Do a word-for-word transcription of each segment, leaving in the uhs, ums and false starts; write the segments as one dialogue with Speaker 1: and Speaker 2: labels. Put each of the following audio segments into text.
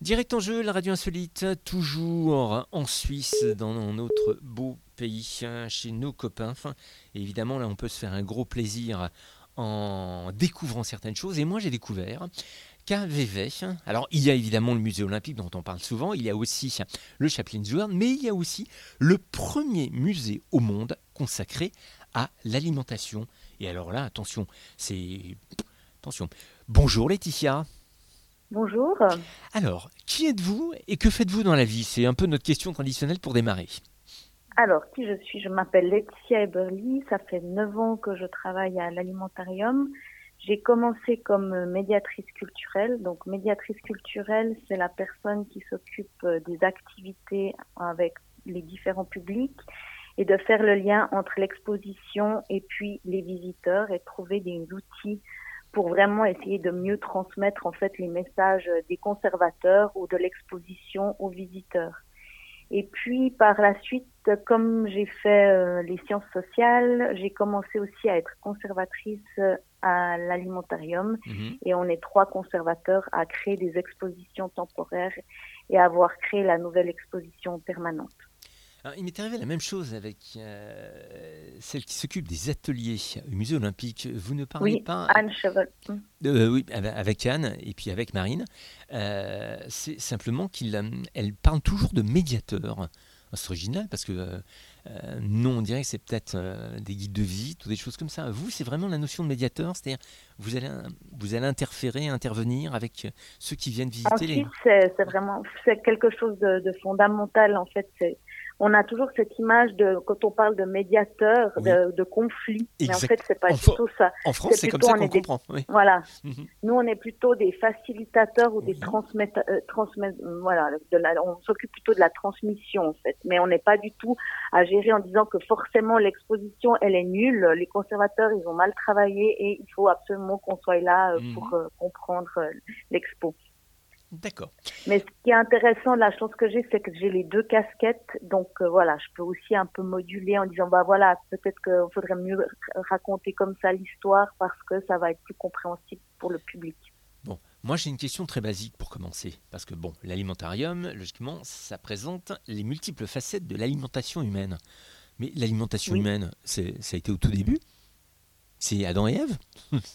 Speaker 1: Direct en jeu, la radio insolite, toujours en Suisse, dans notre beau pays, chez nos copains. Enfin, évidemment, là, on peut se faire un gros plaisir en découvrant certaines choses. Et moi, j'ai découvert qu'à Vevey, alors il y a évidemment le musée olympique dont on parle souvent, il y a aussi le Chaplin Zoo, mais il y a aussi le premier musée au monde consacré à l'alimentation. Et alors là, attention, c'est... Attention. Bonjour Laetitia.
Speaker 2: Bonjour.
Speaker 1: Alors, qui êtes-vous et que faites-vous dans la vie? C'est un peu notre question traditionnelle pour démarrer.
Speaker 2: Alors, qui je suis? Je m'appelle Laetitia Eberly. Ça fait neuf ans que je travaille à l'Alimentarium. J'ai commencé comme médiatrice culturelle. Donc, médiatrice culturelle, c'est la personne qui s'occupe des activités avec les différents publics et de faire le lien entre l'exposition et puis les visiteurs et trouver des outils pour vraiment essayer de mieux transmettre en fait les messages des conservateurs ou de l'exposition aux visiteurs. Et puis par la suite, comme j'ai fait euh, les sciences sociales, j'ai commencé aussi à être conservatrice à l'Alimentarium. Mmh. Et on est trois conservateurs à créer des expositions temporaires et à avoir créé la nouvelle exposition permanente.
Speaker 1: Alors, il m'est arrivé la même chose avec euh, celle qui s'occupe des ateliers au musée olympique. Vous ne parlez
Speaker 2: oui,
Speaker 1: pas...
Speaker 2: Anne Cheval.
Speaker 1: Euh, oui, avec Anne et puis avec Marine. Euh, c'est simplement qu'elle parle toujours de médiateur. C'est original parce que euh, nous, on dirait que c'est peut-être euh, des guides de visite ou des choses comme ça. Vous, c'est vraiment la notion de médiateur, c'est-à-dire vous allez, vous allez interférer, intervenir avec ceux qui viennent visiter.
Speaker 2: Ensuite,
Speaker 1: les...
Speaker 2: c'est, c'est vraiment c'est quelque chose de, de fondamental. En fait, c'est on a toujours cette image de quand on parle de médiateur, oui. de, de conflit, exact. Mais en fait, c'est pas
Speaker 1: en
Speaker 2: du tout ça.
Speaker 1: En France, c'est, c'est comme ça qu'on
Speaker 2: des,
Speaker 1: comprend. Oui.
Speaker 2: Voilà. Mm-hmm. Nous, on est plutôt des facilitateurs ou oui. des transmetteurs. Euh, transmet, voilà, de la, on s'occupe plutôt de la transmission, en fait. Mais on n'est pas du tout à gérer en disant que forcément l'exposition, elle est nulle. Les conservateurs, ils ont mal travaillé et il faut absolument qu'on soit là euh, mm-hmm. pour euh, comprendre euh, l'expo.
Speaker 1: D'accord.
Speaker 2: Mais ce qui est intéressant, la chance que j'ai, c'est que j'ai les deux casquettes. Donc euh, voilà, je peux aussi un peu moduler en disant, bah voilà, peut-être qu'il faudrait mieux raconter comme ça l'histoire parce que ça va être plus compréhensible pour le public.
Speaker 1: Bon, moi j'ai une question très basique pour commencer. Parce que bon, l'alimentarium, logiquement, ça présente les multiples facettes de l'alimentation humaine. Mais l'alimentation oui. humaine, c'est, ça a été au tout début? C'est Adam et Ève?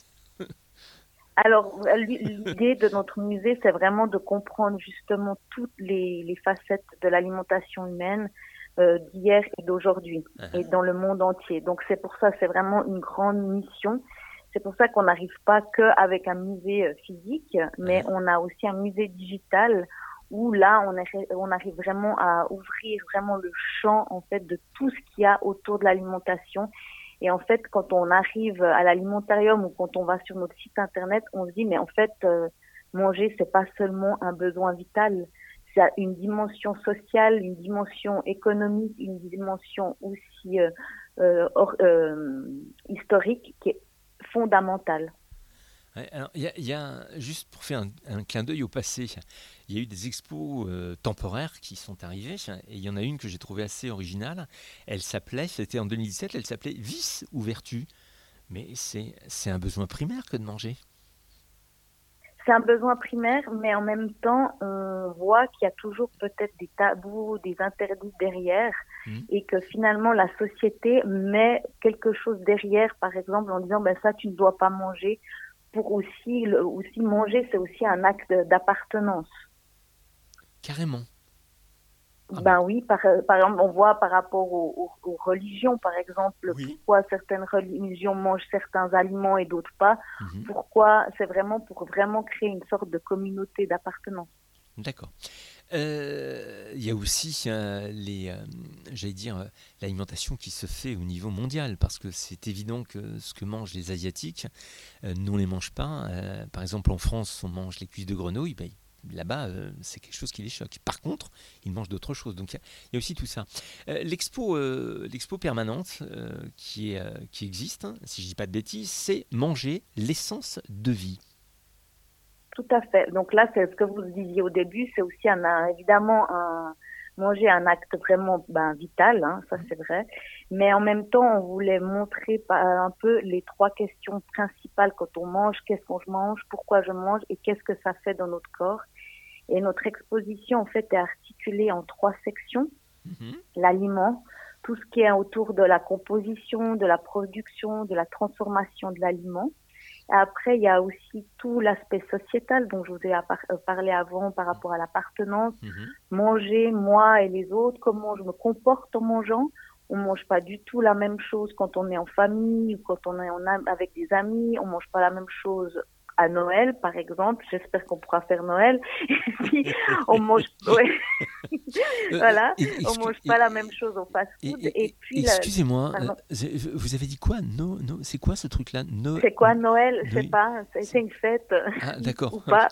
Speaker 2: Alors, l'idée de notre musée, c'est vraiment de comprendre justement toutes les, les facettes de l'alimentation humaine euh, d'hier et d'aujourd'hui uh-huh. et dans le monde entier. Donc, c'est pour ça, c'est vraiment une grande mission. C'est pour ça qu'on n'arrive pas qu'avec un musée physique, mais uh-huh. on a aussi un musée digital où là, on, est, on arrive vraiment à ouvrir vraiment le champ en fait de tout ce qu'il y a autour de l'alimentation. Et en fait, quand on arrive à l'alimentarium ou quand on va sur notre site internet, on se dit, mais en fait, euh, manger, c'est pas seulement un besoin vital. C'est une dimension sociale, une dimension économique, une dimension aussi euh, euh, or, euh, historique qui est fondamentale.
Speaker 1: Ouais, alors, y a, y a, juste pour faire un, un clin d'œil au passé, il y a eu des expos euh, temporaires qui sont arrivées et il y en a une que j'ai trouvée assez originale. Elle s'appelait, c'était en deux mille dix-sept, elle s'appelait Vice ou Vertu. Mais c'est, c'est un besoin primaire que de manger.
Speaker 2: C'est un besoin primaire, mais en même temps, on voit qu'il y a toujours peut-être des tabous, des interdits derrière mmh. et que finalement la société met quelque chose derrière, par exemple en disant ben, ça tu ne dois pas manger. Pour aussi, le, aussi manger, c'est aussi un acte d'appartenance.
Speaker 1: Carrément.
Speaker 2: Ah ben bon. oui, par, par exemple, on voit par rapport aux, aux, aux religions, par exemple, oui. pourquoi certaines religions mangent certains aliments et d'autres pas. Mm-hmm. Pourquoi? C'est vraiment pour vraiment créer une sorte de communauté d'appartenance.
Speaker 1: D'accord. Euh, il y a aussi euh, les, euh, j'allais dire, euh, l'alimentation qui se fait au niveau mondial, parce que c'est évident que ce que mangent les Asiatiques, euh, nous on les mange pas. Euh, par exemple, en France, on mange les cuisses de grenouille. Ben, là-bas, euh, c'est quelque chose qui les choque. Par contre, ils mangent d'autres choses. Donc, il y, y a aussi tout ça. Euh, l'expo, euh, l'expo permanente euh, qui, est, euh, qui existe, hein, si je dis pas de bêtises, c'est manger l'essence de vie.
Speaker 2: Tout à fait. Donc là, c'est ce que vous disiez au début, c'est aussi un, un, évidemment un, manger un acte vraiment ben, vital, hein, ça c'est vrai. Mais en même temps, on voulait montrer un peu les trois questions principales quand on mange, qu'est-ce qu'on mange, pourquoi je mange et qu'est-ce que ça fait dans notre corps. Et notre exposition, en fait, est articulée en trois sections.
Speaker 1: Mhm.
Speaker 2: L'aliment, tout ce qui est autour de la composition, de la production, de la transformation de l'aliment. Après, il y a aussi tout l'aspect sociétal dont je vous ai appar- euh, parlé avant par rapport à l'appartenance.
Speaker 1: Mhm.
Speaker 2: Manger, moi et les autres, comment je me comporte en mangeant. On mange pas du tout la même chose quand on est en famille ou quand on est en am- avec des amis. On mange pas la même chose à Noël, par exemple. J'espère qu'on pourra faire Noël. Et puis, on mange, ouais,
Speaker 1: Euh,
Speaker 2: voilà,
Speaker 1: e-
Speaker 2: on
Speaker 1: excu-
Speaker 2: mange
Speaker 1: e-
Speaker 2: pas la même chose au
Speaker 1: e-
Speaker 2: fast-food.
Speaker 1: e-
Speaker 2: Et
Speaker 1: e-
Speaker 2: puis, le,
Speaker 1: excusez-moi, euh,
Speaker 2: pardon.
Speaker 1: c'est- vous avez dit quoi? No, no, c'est quoi ce truc-là? No,
Speaker 2: C'est quoi Noël? Je sais
Speaker 1: no-
Speaker 2: pas. C'est
Speaker 1: c'est-
Speaker 2: c'est une fête
Speaker 1: Ah, d'accord.
Speaker 2: ou
Speaker 1: Ok.
Speaker 2: pas?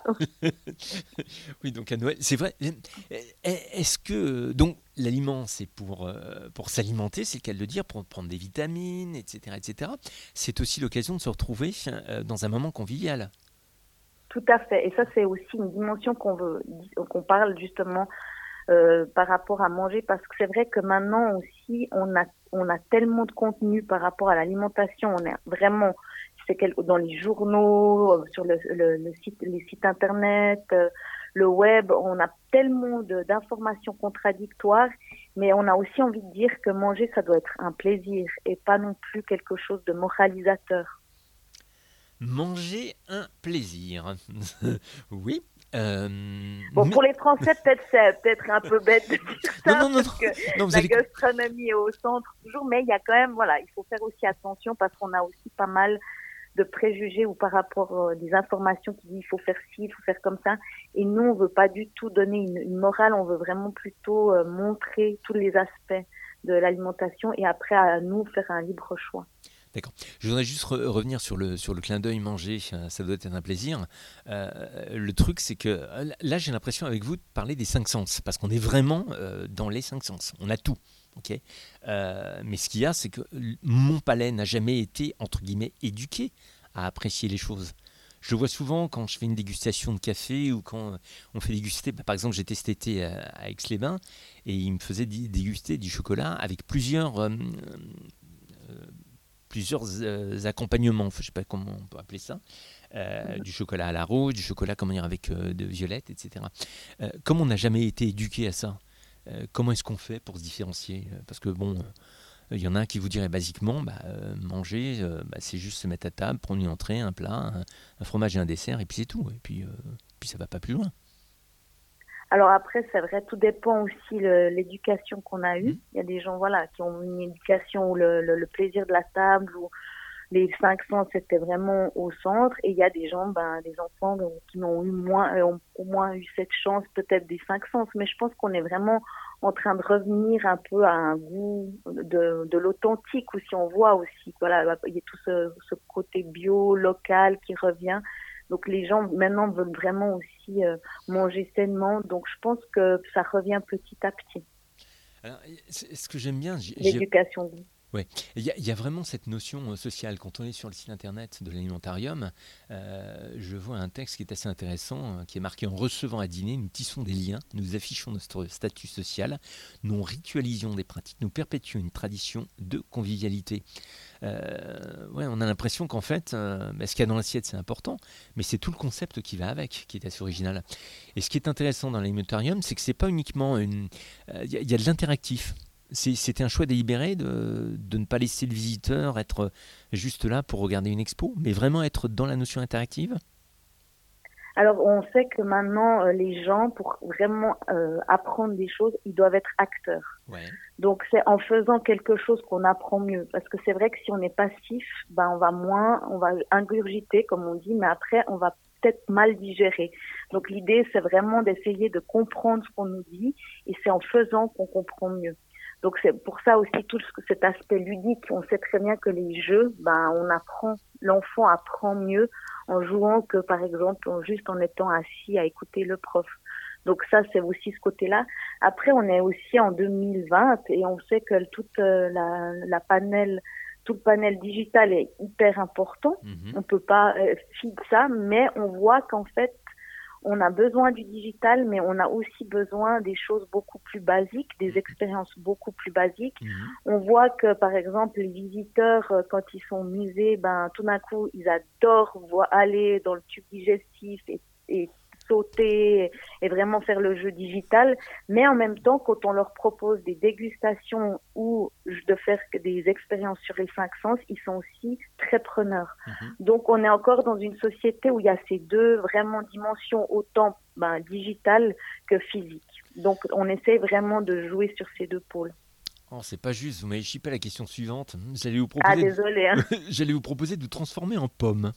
Speaker 1: Oui, donc à Noël, c'est vrai. Est-ce que donc l'aliment, c'est pour euh, pour s'alimenter, c'est le cas de le dire, pour prendre des vitamines, et cetera, et cetera. C'est aussi l'occasion de se retrouver euh, dans un moment convivial.
Speaker 2: Tout à fait. Et ça, c'est aussi une dimension qu'on veut, qu'on parle justement euh, par rapport à manger, parce que c'est vrai que maintenant aussi, on a, on a tellement de contenu par rapport à l'alimentation. On est vraiment, c'est quel- dans les journaux, euh, sur le, le, le site, les sites internet, euh, le web, on a tellement de, d'informations contradictoires, mais on a aussi envie de dire que manger, ça doit être un plaisir et pas non plus quelque chose de moralisateur.
Speaker 1: Manger un plaisir. Oui. euh,
Speaker 2: Bon,
Speaker 1: mais-
Speaker 2: pour les Français, peut-être c'est peut-être un peu bête de dire
Speaker 1: Non,
Speaker 2: ça,
Speaker 1: non, non, non,
Speaker 2: parce que
Speaker 1: non, vous
Speaker 2: la
Speaker 1: allez.
Speaker 2: gastronomie est au centre toujours, mais il y a quand même, voilà, il faut faire aussi attention parce qu'on a aussi pas mal de préjugés ou par rapport euh, des informations qui disent il faut faire ci, il faut faire comme ça. Et nous, on veut pas du tout donner une, une morale, on veut vraiment plutôt euh, montrer tous les aspects de l'alimentation et après à nous faire un libre choix.
Speaker 1: D'accord. Je voudrais juste re- revenir sur le, sur le clin d'œil manger, euh, ça doit être un plaisir. Euh, le truc, c'est que euh, là, j'ai l'impression avec vous de parler des cinq sens, parce qu'on est vraiment euh, dans les cinq sens. On a tout. Ok. Euh, mais ce qu'il y a, c'est que l- mon palais n'a jamais été, entre guillemets, éduqué à apprécier les choses. Je le vois souvent quand je fais une dégustation de café ou quand euh, on fait déguster. Bah, par exemple, j'étais cet été à, à Aix-les-Bains et il me faisait di- déguster du chocolat avec plusieurs. euh, euh, plusieurs euh, accompagnements, je ne sais pas comment on peut appeler ça, euh, du chocolat à la rose, du chocolat comment dire, avec euh, de violette, et cetera. Euh, comme on n'a jamais été éduqué à ça, euh, comment est-ce qu'on fait pour se différencier? Parce que bon, il euh, y en a un qui vous dirait basiquement, bah, euh, manger, euh, bah, c'est juste se mettre à table, prendre une entrée, un plat, un, un fromage et un dessert, et puis c'est tout. Et puis, euh, puis ça ne va pas plus loin.
Speaker 2: Alors après, c'est vrai, tout dépend aussi de l'éducation qu'on a eue.
Speaker 1: Mmh.
Speaker 2: Il y a des gens, voilà, qui ont une éducation où le, le, le plaisir de la table, où les cinq sens étaient vraiment au centre. Et il y a des gens, ben, des enfants qui n'ont eu moins, euh, ont au moins eu cette chance, peut-être des cinq sens. Mais je pense qu'on est vraiment en train de revenir un peu à un goût de, de l'authentique, où si on voit aussi, voilà, il y a tout ce, ce côté bio, local qui revient. Donc les gens maintenant veulent vraiment aussi euh, manger sainement. Donc je pense que ça revient petit à petit.
Speaker 1: Alors, ce que j'aime bien, j'ai,
Speaker 2: l'éducation.
Speaker 1: Ouais. Il y, a, il y a vraiment cette notion sociale. Quand on est sur le site internet de l'alimentarium, euh, je vois un texte qui est assez intéressant, qui est marqué: en recevant à dîner, nous tissons des liens, nous affichons notre statut social, nous ritualisons des pratiques, nous perpétuons une tradition de convivialité. Euh, ouais, on a l'impression qu'en fait, euh, bah, ce qu'il y a dans l'assiette, c'est important, mais c'est tout le concept qui va avec, qui est assez original. Et ce qui est intéressant dans l'alimentarium, c'est que c'est pas uniquement une... Il euh, y, y a de l'interactif. C'est, c'était un choix délibéré de, de ne pas laisser le visiteur être juste là pour regarder une expo, mais vraiment être dans la notion interactive.
Speaker 2: Alors, on sait que maintenant, euh, les gens, pour vraiment euh, apprendre des choses, ils doivent être acteurs.
Speaker 1: Ouais.
Speaker 2: Donc, c'est en faisant quelque chose qu'on apprend mieux. Parce que c'est vrai que si on est passif, ben, on va moins, on va ingurgiter, comme on dit, mais après, on va peut-être mal digérer. Donc, l'idée, c'est vraiment d'essayer de comprendre ce qu'on nous dit, et c'est en faisant qu'on comprend mieux. Donc c'est pour ça aussi tout cet aspect ludique. On sait très bien que les jeux, ben on apprend, l'enfant apprend mieux en jouant que par exemple en, juste en étant assis à écouter le prof. Donc ça c'est aussi ce côté-là. Après on est aussi en deux mille vingt et on sait que toute la, la panel, tout le panel digital est hyper important. Mm-hmm. On peut pas euh, filer ça, mais on voit qu'en fait on a besoin du digital, mais on a aussi besoin des choses beaucoup plus basiques, des expériences beaucoup plus basiques. Mmh. On voit que, par exemple, les visiteurs, quand ils sont au musée, ben, tout d'un coup, ils adorent aller dans le tube digestif et, et sauter et vraiment faire le jeu digital. Mais en même temps, quand on leur propose des dégustations ou de faire des expériences sur les cinq sens, ils sont aussi très preneurs. Mmh. Donc, on est encore dans une société où il y a ces deux vraiment dimensions, autant ben, digitales que physiques. Donc, on essaie vraiment de jouer sur ces deux pôles.
Speaker 1: Oh, c'est pas juste, vous m'avez chippé la question suivante. J'allais vous proposer,
Speaker 2: ah, désolé, hein.
Speaker 1: de... J'allais vous proposer de vous transformer en pomme.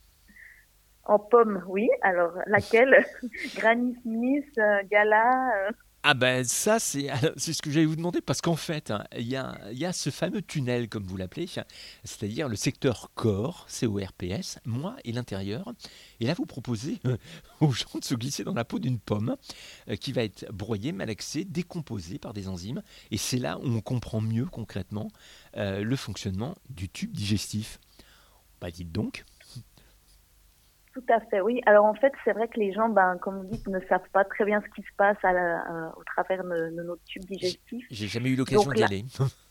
Speaker 2: En pomme, oui. Alors, laquelle? Granny Smith, euh, Gala euh...
Speaker 1: Ah ben ça, c'est, c'est ce que j'allais vous demander, parce qu'en fait, il hein, y, a, y a ce fameux tunnel, comme vous l'appelez, c'est-à-dire le secteur corps, C O R P S, moi et l'intérieur. Et là, vous proposez euh, aux gens de se glisser dans la peau d'une pomme euh, qui va être broyée, malaxée, décomposée par des enzymes. Et c'est là où on comprend mieux concrètement euh, le fonctionnement du tube digestif. Bah dites donc.
Speaker 2: Tout à fait, oui. Alors en fait, c'est vrai que les gens, ben, comme vous dites, ne savent pas très bien ce qui se passe à la, à, au travers de, de notre tube digestif.
Speaker 1: J'ai jamais eu l'occasion Donc, d'y là, aller.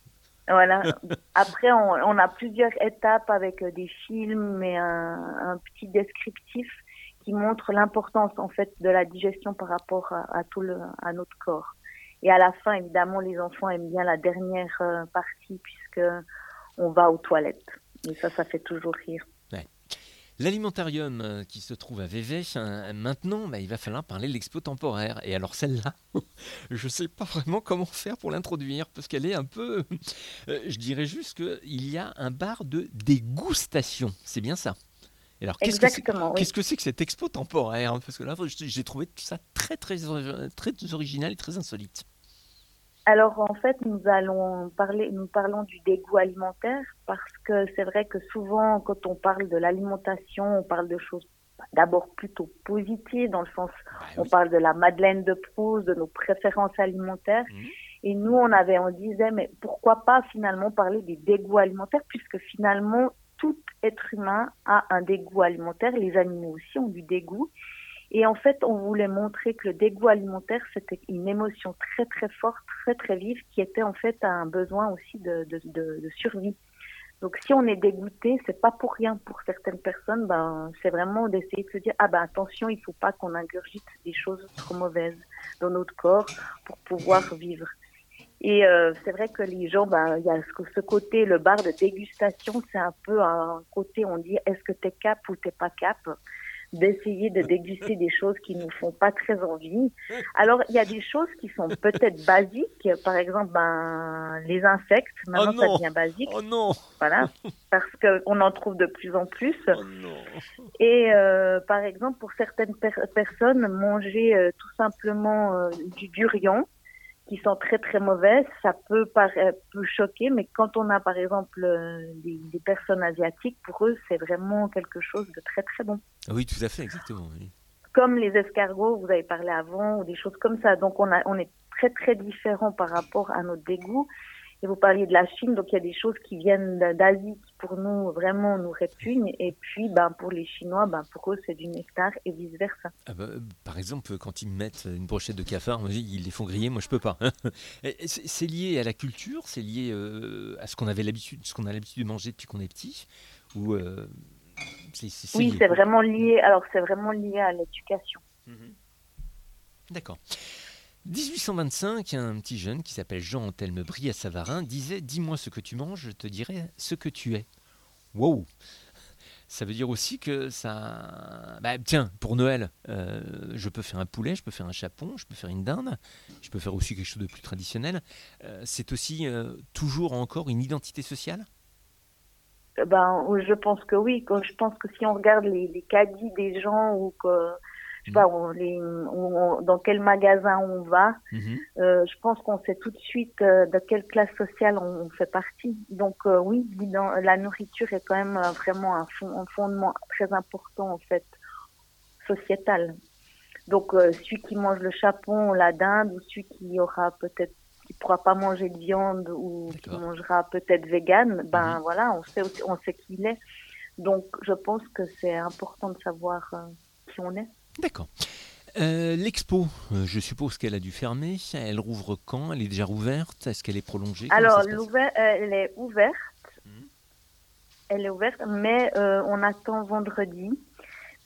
Speaker 2: Voilà. Après, on, on a plusieurs étapes avec des films et un, un petit descriptif qui montre l'importance en fait de la digestion par rapport à, à tout le, à notre corps. Et à la fin, évidemment, les enfants aiment bien la dernière euh, partie puisque on va aux toilettes. Et ça, ça fait toujours rire.
Speaker 1: Ouais. L'alimentarium euh, qui se trouve à Vevey, euh, maintenant, bah, il va falloir parler de l'expo temporaire. Et alors celle-là, je ne sais pas vraiment comment faire pour l'introduire, parce qu'elle est un peu... Euh, je dirais juste qu'il y a un bar de dégustation, c'est bien ça. Et alors, qu'est-ce
Speaker 2: Exactement,
Speaker 1: que,
Speaker 2: oui.
Speaker 1: qu'est-ce que c'est que cette expo temporaire? Parce que là, j'ai trouvé tout ça très, très, très original et très insolite.
Speaker 2: Alors en fait, nous allons parler, nous parlons du dégoût alimentaire parce que c'est vrai que souvent, quand on parle de l'alimentation, on parle de choses d'abord plutôt positives, dans le sens, bah, on oui. parle de la Madeleine de Proust, de nos préférences alimentaires. Mmh. Et nous, on avait, on disait, mais pourquoi pas finalement parler des dégoûts alimentaires, puisque finalement, tout être humain a un dégoût alimentaire, les animaux aussi ont du dégoût. Et en fait, on voulait montrer que le dégoût alimentaire, c'était une émotion très très forte, très très vive, qui était en fait un besoin aussi de, de, de, de survie. Donc, si on est dégoûté, c'est pas pour rien. Pour certaines personnes, ben, c'est vraiment d'essayer de se dire, ah ben attention, il faut pas qu'on ingurgite des choses trop mauvaises dans notre corps pour pouvoir vivre. Et euh, c'est vrai que les gens, ben, il y a ce, ce côté, le bar de dégustation, c'est un peu un côté, on dit, est-ce que t'es cap ou t'es pas cap? D'essayer de déguster des choses qui nous font pas très envie. Alors, il y a des choses qui sont peut-être basiques. Par exemple, ben, les insectes. Maintenant,
Speaker 1: oh
Speaker 2: ça devient basique.
Speaker 1: Oh non.
Speaker 2: Voilà. Parce qu'on en trouve de plus en plus.
Speaker 1: Oh non.
Speaker 2: Et, euh, par exemple, pour certaines per- personnes, manger euh, tout simplement euh, du durian, qui sont très très mauvaises, ça peut paraître peut choquer, mais quand on a par exemple euh, des, des personnes asiatiques, pour eux c'est vraiment quelque chose de très très bon.
Speaker 1: Oui, tout à fait, exactement. Oui.
Speaker 2: Comme les escargots, vous avez parlé avant, ou des choses comme ça. Donc on a on est très très différents par rapport à notre dégoût. Et vous parliez de la Chine, donc il y a des choses qui viennent d'Asie qui pour nous vraiment nous répugnent, et puis ben pour les Chinois, ben pour eux c'est du nectar et vice versa.
Speaker 1: Ah bah, par exemple, quand ils me mettent une brochette de cafard, ils les font griller, moi je peux pas. c'est, c'est lié à la culture, c'est lié euh, à ce qu'on avait l'habitude, ce qu'on a l'habitude de manger depuis qu'on est petit, ou euh,
Speaker 2: c'est, c'est oui, lié. c'est vraiment lié. Alors c'est vraiment lié à l'éducation.
Speaker 1: Mmh. D'accord. dix-huit cent vingt-cinq, un petit jeune qui s'appelle Jean-Anthelme Brillat-Savarin disait « Dis-moi ce que tu manges, je te dirai ce que tu es. » Wow. Ça veut dire aussi que ça... Bah, tiens, pour Noël, euh, je peux faire un poulet, je peux faire un chapon, je peux faire une dinde, je peux faire aussi quelque chose de plus traditionnel. Euh, c'est aussi euh, toujours encore une identité sociale ?
Speaker 2: Ben, je pense que oui. Je pense que si on regarde les, les caddies des gens ou que... Je sais pas, on, les, on, dans quel magasin on va. Mmh. Euh, je pense qu'on sait tout de suite euh, de quelle classe sociale on, on fait partie. Donc euh, oui, dans, la nourriture est quand même euh, vraiment un, fond, un fondement très important en fait, sociétal. Donc euh, celui qui mange le chapon, la dinde, ou celui qui aura peut-être, qui pourra pas manger de viande ou D'accord. qui mangera peut-être vegan, ben mmh. voilà, on sait, on sait qui il est. Donc je pense que c'est important de savoir euh, qui on est.
Speaker 1: D'accord. Euh, l'expo, euh, je suppose qu'elle a dû fermer. Elle rouvre quand? Elle est déjà rouverte? Est-ce qu'elle est prolongée?
Speaker 2: Alors, elle est ouverte. Mmh. Elle est ouverte, mais euh, on attend vendredi,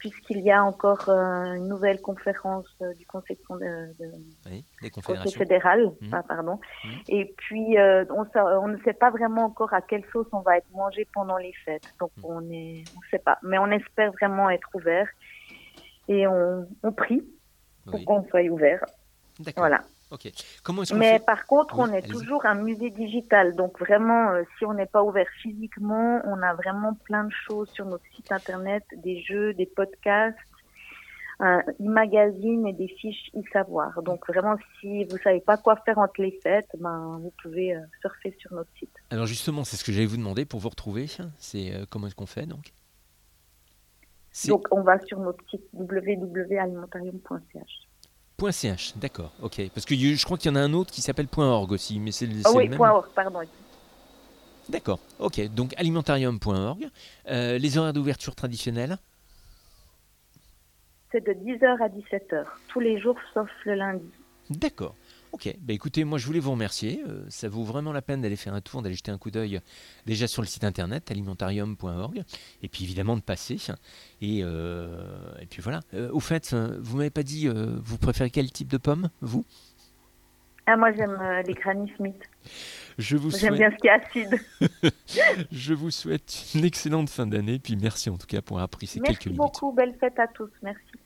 Speaker 2: puisqu'il y a encore euh, une nouvelle conférence euh, du Conseil, de, de,
Speaker 1: oui, des
Speaker 2: Conseil fédéral. Mmh. Ah, pardon. Mmh. Et puis, euh, on, on ne sait pas vraiment encore à quelle sauce on va être mangé pendant les fêtes. Donc, mmh. on est, on sait pas. Mais on espère vraiment être ouvert. Et on, on prie pour oui. qu'on soit ouvert.
Speaker 1: D'accord.
Speaker 2: Voilà.
Speaker 1: Okay. Comment est-ce qu'on
Speaker 2: Mais
Speaker 1: fait...
Speaker 2: par contre, oui, on est
Speaker 1: allez-y.
Speaker 2: toujours un musée digital. Donc vraiment, euh, si on n'est pas ouvert physiquement, on a vraiment plein de choses sur notre site internet, des jeux, des podcasts, un e-magazine et des fiches e-savoir. Donc vraiment, si vous savez pas quoi faire entre les fêtes, ben, vous pouvez euh, surfer sur notre site.
Speaker 1: Alors justement, c'est ce que j'allais vous demander pour vous retrouver. C'est euh, comment est-ce qu'on fait donc
Speaker 2: c'est... Donc on va sur notre site w w w point alimentarium point c h.
Speaker 1: .ch, d'accord, ok. Parce que je crois qu'il y en a un autre qui s'appelle .org aussi, mais c'est, c'est
Speaker 2: oh oui,
Speaker 1: le même.
Speaker 2: .org, pardon.
Speaker 1: D'accord, ok. Donc alimentarium point org. Euh, les horaires d'ouverture traditionnels?
Speaker 2: C'est de dix heures à dix-sept heures, tous les jours sauf le lundi.
Speaker 1: D'accord. Ok, bah écoutez, moi je voulais vous remercier. Euh, ça vaut vraiment la peine d'aller faire un tour, d'aller jeter un coup d'œil déjà sur le site internet alimentarium point org, et puis évidemment de passer. Et, euh, et puis voilà. Euh, au fait, vous m'avez pas dit, euh, vous préférez quel type de pommes, vous?
Speaker 2: Ah, moi j'aime euh, les Granny Smith.
Speaker 1: Je vous
Speaker 2: J'aime
Speaker 1: souhaite...
Speaker 2: bien ce qui est acide.
Speaker 1: Je vous souhaite une excellente fin d'année, puis merci en tout cas pour avoir pris ces
Speaker 2: merci
Speaker 1: quelques minutes.
Speaker 2: Merci beaucoup, belle fête à tous, merci.